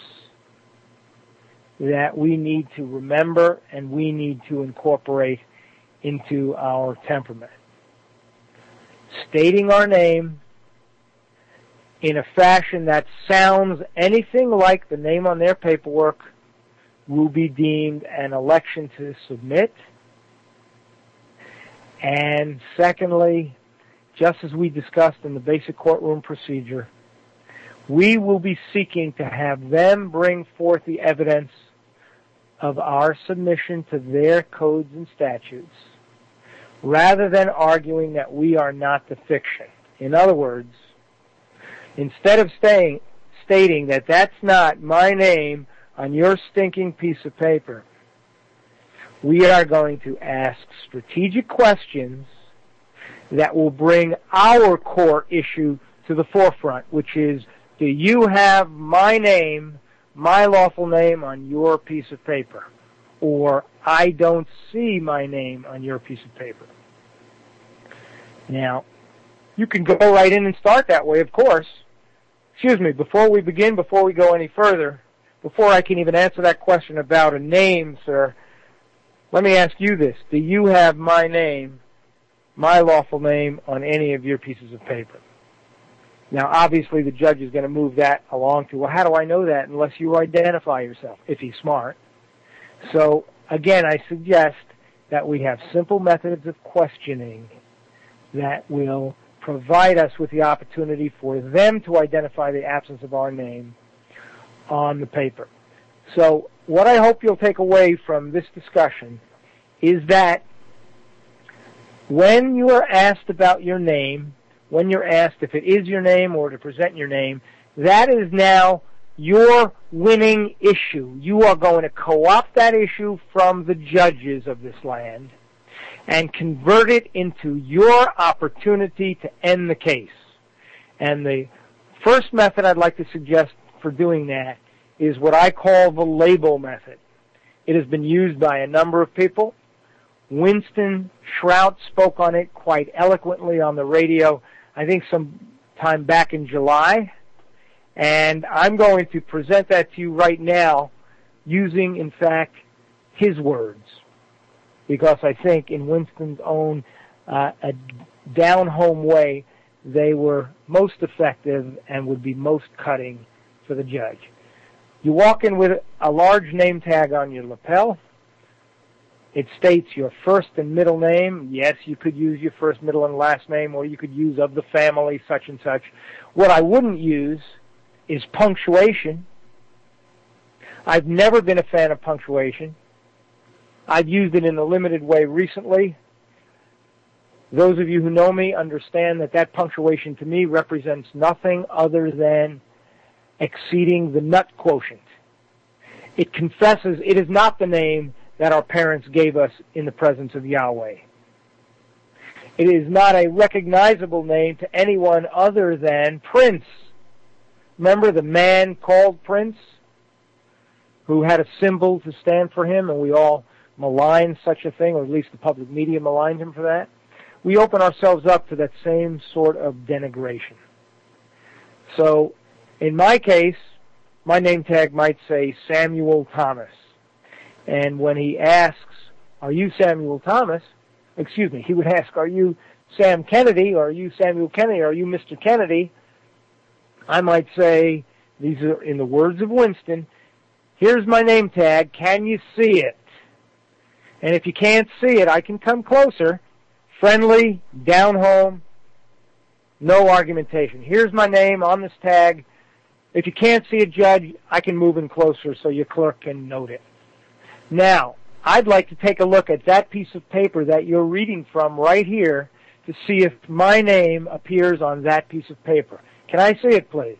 that we need to remember and we need to incorporate into our temperament. Stating our name in a fashion that sounds anything like the name on their paperwork will be deemed an election to submit. And secondly, just as we discussed in the basic courtroom procedure, we will be seeking to have them bring forth the evidence of our submission to their codes and statutes, rather than arguing that we are not the fiction. In other words, instead of staying, stating that that's not my name on your stinking piece of paper, we are going to ask strategic questions that will bring our core issue to the forefront, which is, do you have my name, my lawful name on your piece of paper? Or, I don't see my name on your piece of paper. Now, you can go right in and start that way, of course. Excuse me, before we begin, before we go any further, before I can even answer that question about a name, sir, let me ask you this. Do you have my name, my lawful name, on any of your pieces of paper? Now, obviously, the judge is going to move that along to, well, how do I know that unless you identify yourself, if he's smart? So, again, I suggest that we have simple methods of questioning that will provide us with the opportunity for them to identify the absence of our name on the paper. So what I hope you'll take away from this discussion is that when you are asked about your name, when you're asked if it is your name or to present your name, that is now your winning issue. You are going to co-opt that issue from the judges of this land and convert it into your opportunity to end the case. And the first method I'd like to suggest for doing that is what I call the label method. It has been used by a number of people. Winston Shrout spoke on it quite eloquently on the radio, I think some time back in July. And I'm going to present that to you right now using, in fact, his words. Because I think in Winston's own uh, a down-home way, they were most effective and would be most cutting for the judge. You walk in with a large name tag on your lapel. It states your first and middle name. Yes, you could use your first, middle, and last name, or you could use of the family, such and such. What I wouldn't use is punctuation. I've never been a fan of punctuation. I've used it in a limited way recently. Those of you who know me understand that that punctuation to me represents nothing other than exceeding the nut quotient. It confesses it is not the name that our parents gave us in the presence of Yahweh. It is not a recognizable name to anyone other than Prince Remember the man called Prince, who had a symbol to stand for him, and we all maligned such a thing, or at least the public media maligned him for that? We open ourselves up to that same sort of denigration. So, in my case, my name tag might say Samuel Thomas. And when he asks, are you Samuel Thomas? Excuse me, he would ask, are you Sam Kennedy, or are you Samuel Kennedy, or are you Mister Kennedy? I might say, these are in the words of Winston, here's my name tag, can you see it? And if you can't see it, I can come closer, friendly, down home, no argumentation. Here's my name on this tag. If you can't see it, Judge, I can move in closer so your clerk can note it. Now, I'd like to take a look at that piece of paper that you're reading from right here to see if my name appears on that piece of paper. Can I see it, please?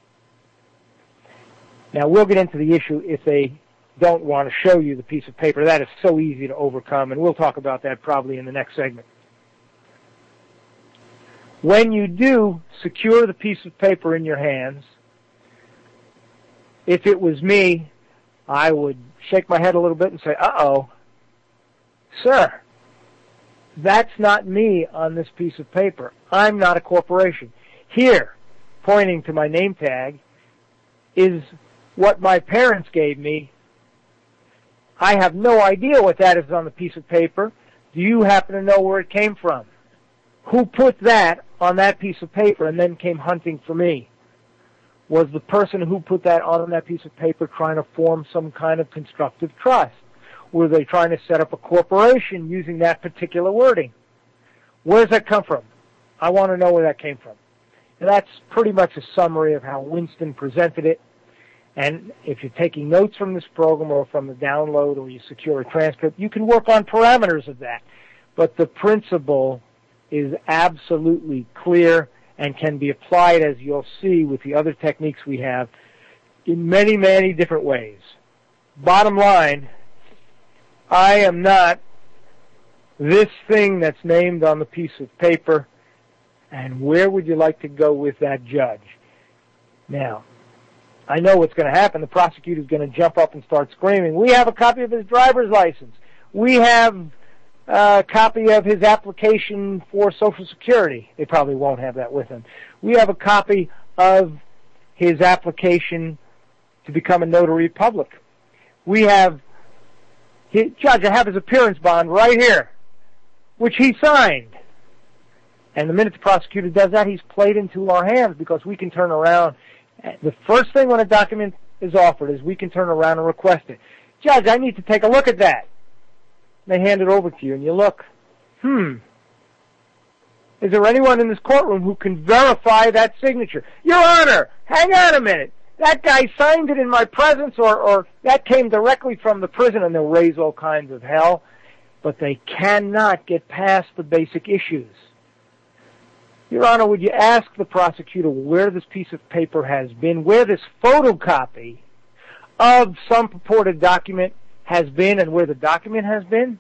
Now, we'll get into the issue if they don't want to show you the piece of paper. That is so easy to overcome, and we'll talk about that probably in the next segment. When you do secure the piece of paper in your hands, if it was me, I would shake my head a little bit and say, uh-oh, sir, that's not me on this piece of paper. I'm not a corporation. Here, pointing to my name tag, is what my parents gave me. I have no idea what that is on the piece of paper. Do you happen to know where it came from? Who put that on that piece of paper and then came hunting for me? Was the person who put that on that piece of paper trying to form some kind of constructive trust? Were they trying to set up a corporation using that particular wording? Where does that come from? I want to know where that came from. And that's pretty much a summary of how Winston presented it. And if you're taking notes from this program or from the download or you secure a transcript, you can work on parameters of that. But the principle is absolutely clear and can be applied, as you'll see with the other techniques we have, in many, many different ways. Bottom line, I am not this thing that's named on the piece of paper, and where would you like to go with that, Judge? Now, I know what's going to happen. The prosecutor's going to jump up and start screaming, we have a copy of his driver's license. We have a copy of his application for Social Security. They probably won't have that with him. We have a copy of his application to become a notary public. We have, his, Judge, I have his appearance bond right here, which he signed. And the minute the prosecutor does that, he's played into our hands because we can turn around. The first thing when a document is offered is we can turn around and request it. Judge, I need to take a look at that. They hand it over to you, and you look. Hmm. Is there anyone in this courtroom who can verify that signature? Your Honor, hang on a minute. That guy signed it in my presence, or, or that came directly from the prison, and they'll raise all kinds of hell. But they cannot get past the basic issues. Your Honor, would you ask the prosecutor where this piece of paper has been, where this photocopy of some purported document has been, and where the document has been?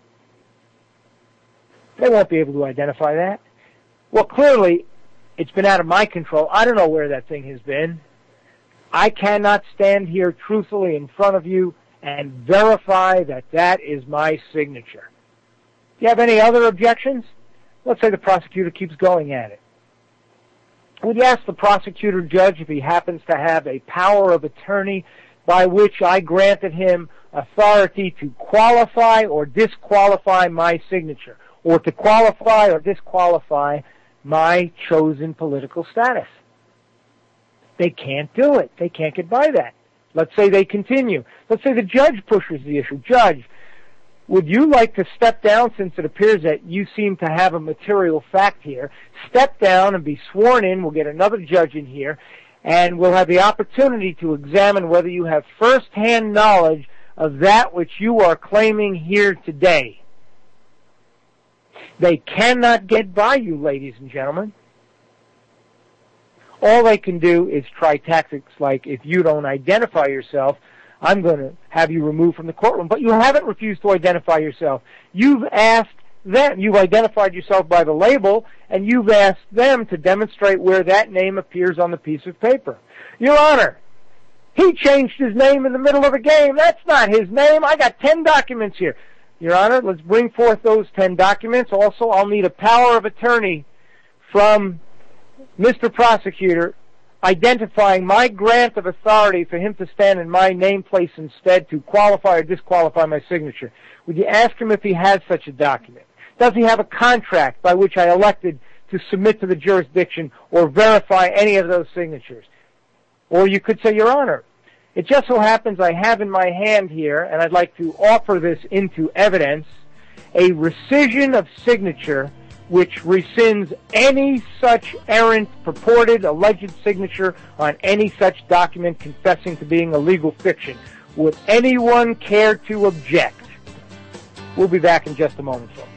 They won't be able to identify that. Well, clearly, it's been out of my control. I don't know where that thing has been. I cannot stand here truthfully in front of you and verify that that is my signature. Do you have any other objections? Let's say the prosecutor keeps going at it. Would you ask the prosecutor, Judge, if he happens to have a power of attorney by which I granted him authority to qualify or disqualify my signature, or to qualify or disqualify my chosen political status? They can't do it. They can't get by that. Let's say they continue. Let's say the judge pushes the issue. Judge, would you like to step down, since it appears that you seem to have a material fact here? Step down and be sworn in. We'll get another judge in here, and we'll have the opportunity to examine whether you have first-hand knowledge of that which you are claiming here today. They cannot get by you, ladies and gentlemen. All they can do is try tactics like, if you don't identify yourself, I'm going to have you removed from the courtroom. But you haven't refused to identify yourself. You've asked them, you've identified yourself by the label, and you've asked them to demonstrate where that name appears on the piece of paper. Your Honor, he changed his name in the middle of a game. That's not his name. I got ten documents here. Your Honor, let's bring forth those ten documents. Also, I'll need a power of attorney from Mister Prosecutor identifying my grant of authority for him to stand in my name, place, instead to qualify or disqualify my signature. Would you ask him if he has such a document? Does he have a contract by which I elected to submit to the jurisdiction or verify any of those signatures? Or you could say, Your Honor, it just so happens I have in my hand here, and I'd like to offer this into evidence, a rescission of signature which rescinds any such errant, purported, alleged signature on any such document confessing to being a legal fiction. Would anyone care to object? We'll be back in just a moment, folks.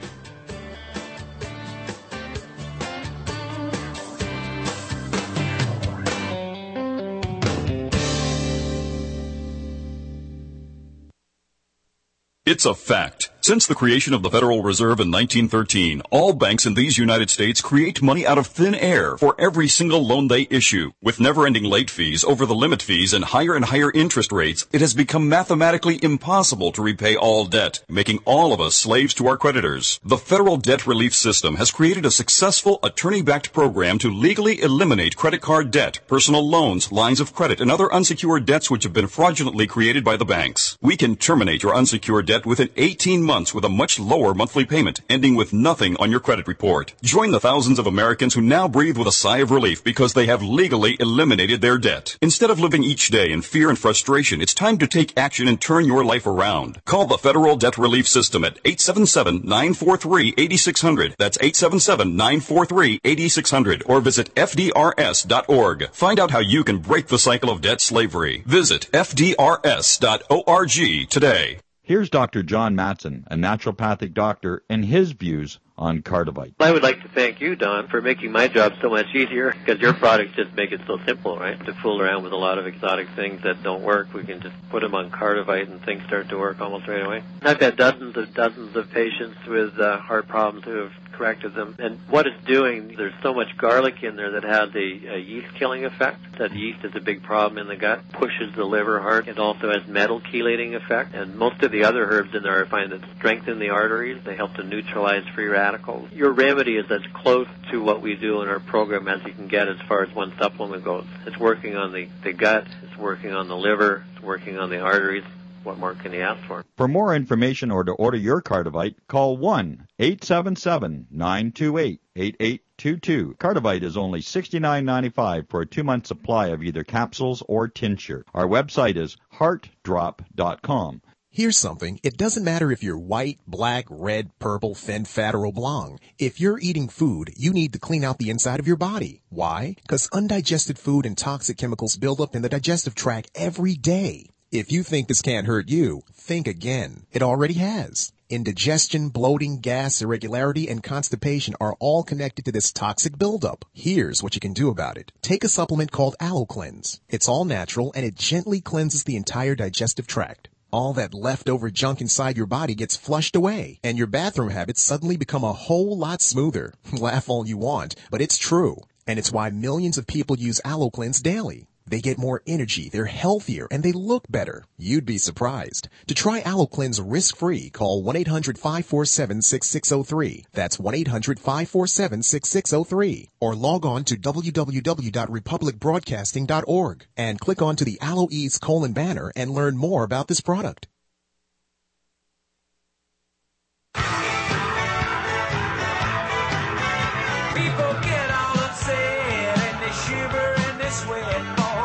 It's a fact. Since the creation of the Federal Reserve in nineteen thirteen, all banks in these United States create money out of thin air for every single loan they issue. With never-ending late fees, over-the-limit fees, and higher and higher interest rates, it has become mathematically impossible to repay all debt, making all of us slaves to our creditors. The Federal Debt Relief System has created a successful attorney-backed program to legally eliminate credit card debt, personal loans, lines of credit, and other unsecured debts which have been fraudulently created by the banks. We can terminate your unsecured debt within eighteen months with a much lower monthly payment, ending with nothing on your credit report. Join the thousands of Americans who now breathe with a sigh of relief because they have legally eliminated their debt. Instead of living each day in fear and frustration, it's time to take action and turn your life around. Call the Federal Debt Relief System at eight seven seven, nine four three, eight six zero zero. That's eight seven seven, nine four three, eight six zero zero. Or visit F D R S dot org. Find out how you can break the cycle of debt slavery. Visit F D R S dot org today. Here's Doctor John Matson, a naturopathic doctor, and his views on Cardivite. I would like to thank you, Don, for making my job so much easier, because your products just make it so simple, right? To fool around with a lot of exotic things that don't work, we can just put them on Cardivite and things start to work almost right away. I've had dozens of dozens of patients with uh, heart problems who have corrected them, and what it's doing, there's so much garlic in there that has a, a yeast-killing effect. That yeast is a big problem in the gut, pushes the liver hard. It also has metal chelating effect, and most of the other herbs in there I find that strengthen the arteries. They help to neutralize free radicals. Your remedy is as close to what we do in our program as you can get as far as one supplement goes. It's working on the, the gut, it's working on the liver, it's working on the arteries. What more can you ask for? For more information or to order your Cardivite, call one eight seven seven, nine two eight, eight eight two two. Cardivite is only sixty-nine ninety-five for a two-month supply of either capsules or tincture. Our website is heart drop dot com. Here's something. It doesn't matter if you're white, black, red, purple, thin, fat, or oblong. If you're eating food, you need to clean out the inside of your body. Why? Because undigested food and toxic chemicals build up in the digestive tract every day. If you think this can't hurt you, think again. It already has. Indigestion, bloating, gas, irregularity, and constipation are all connected to this toxic buildup. Here's what you can do about it. Take a supplement called AlloCleanse. It's all natural, and it gently cleanses the entire digestive tract. All that leftover junk inside your body gets flushed away, and your bathroom habits suddenly become a whole lot smoother. Laugh all you want, but it's true. And it's why millions of people use AlloCleanse daily. They get more energy, they're healthier, and they look better. You'd be surprised. To try AlloCleanse risk-free, call one eight hundred, five four seven, six six zero three. That's one eight hundred, five four seven, six six zero three. Or log on to w w w dot republic broadcasting dot org and click onto the AlloEase colon banner and learn more about this product. People get all upset and they shiver and they sweat.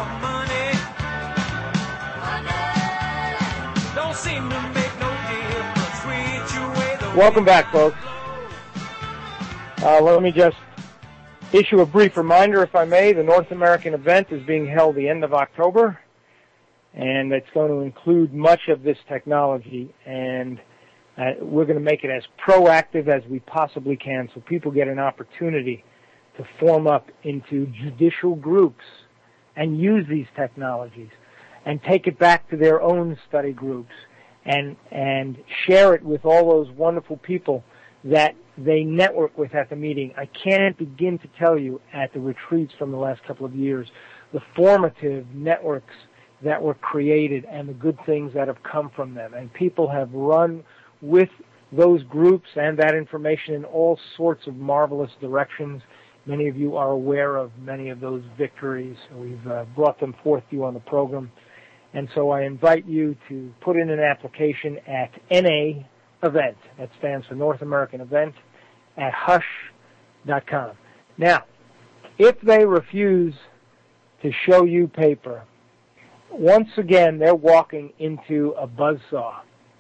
Welcome back, folks. Uh, let me just issue a brief reminder, if I may. The North American event is being held the end of October, and it's going to include much of this technology, and uh, we're going to make it as proactive as we possibly can so people get an opportunity to form up into judicial groups and use these technologies and take it back to their own study groups and and share it with all those wonderful people that they network with at the meeting. I can't begin to tell you at the retreats from the last couple of years the formative networks that were created and the good things that have come from them. And people have run with those groups and that information in all sorts of marvelous directions. Many of you are aware of many of those victories. We've uh, brought them forth to you on the program. And so I invite you to put in an application at N A Event, that stands for North American Event, at hush dot com. Now, if they refuse to show you paper, once again, they're walking into a buzzsaw.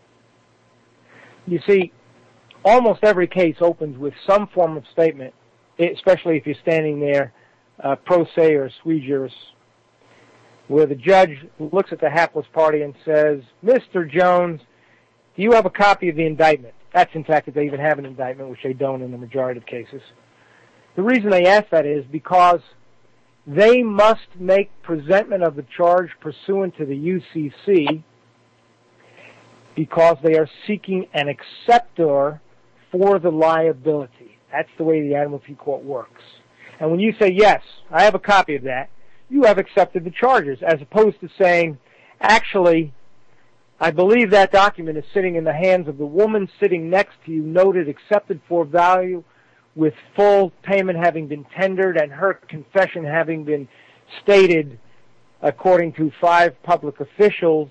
You see, almost every case opens with some form of statement, especially if you're standing there uh, pro se or sui juris, where the judge looks at the hapless party and says, Mister Jones, do you have a copy of the indictment? That's, in fact, if they even have an indictment, which they don't in the majority of cases. The reason they ask that is because they must make presentment of the charge pursuant to the U C C because they are seeking an acceptor for the liability. That's the way the Admiralty Court works. And when you say, yes, I have a copy of that, you have accepted the charges, as opposed to saying, actually, I believe that document is sitting in the hands of the woman sitting next to you, noted accepted for value, with full payment having been tendered and her confession having been stated according to five public officials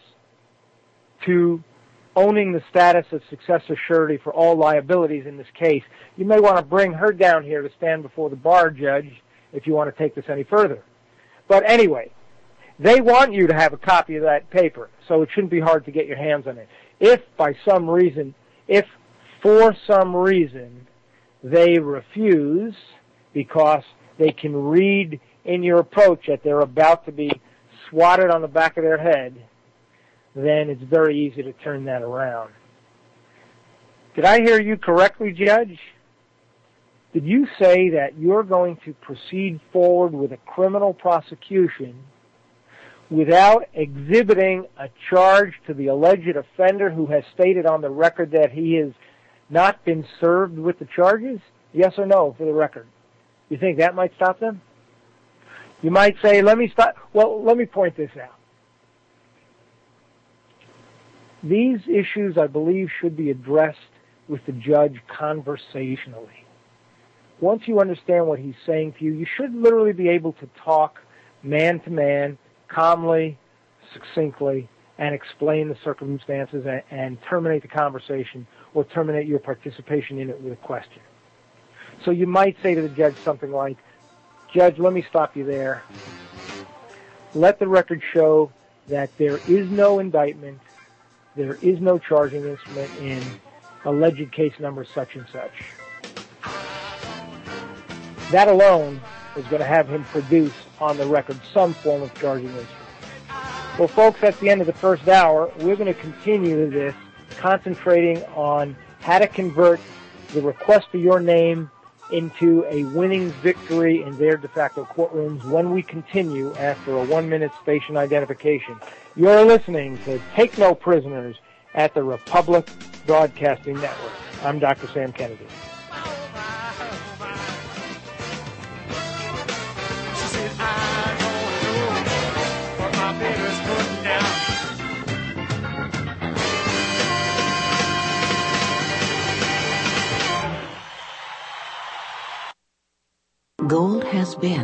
to owning the status of successor surety for all liabilities in this case. You may want to bring her down here to stand before the bar judge if you want to take this any further. But anyway, they want you to have a copy of that paper, so it shouldn't be hard to get your hands on it. If by some reason, if for some reason they refuse because they can read in your approach that they're about to be swatted on the back of their head, then it's very easy to turn that around. Did I hear you correctly, Judge? Did you say that you're going to proceed forward with a criminal prosecution without exhibiting a charge to the alleged offender who has stated on the record that he has not been served with the charges? Yes or no, for the record? You think that might stop them? You might say, let me stop. Well, let me point this out. These issues, I believe, should be addressed with the judge conversationally. Once you understand what he's saying to you, you should literally be able to talk man to man, calmly, succinctly, and explain the circumstances and, and terminate the conversation or terminate your participation in it with a question. So you might say to the judge something like, Judge, let me stop you there. Let the record show that there is no indictment, there is no charging instrument in alleged case number such and such. That alone is going to have him produce on the record some form of charging instrument. Well, folks, that's the end of the first hour. We're going to continue this, concentrating on how to convert the request for your name into a winning victory in their de facto courtrooms when we continue after a one-minute station identification. You're listening to Take No Prisoners at the Republic Broadcasting Network. I'm Doctor Sam Kennedy. Gold has been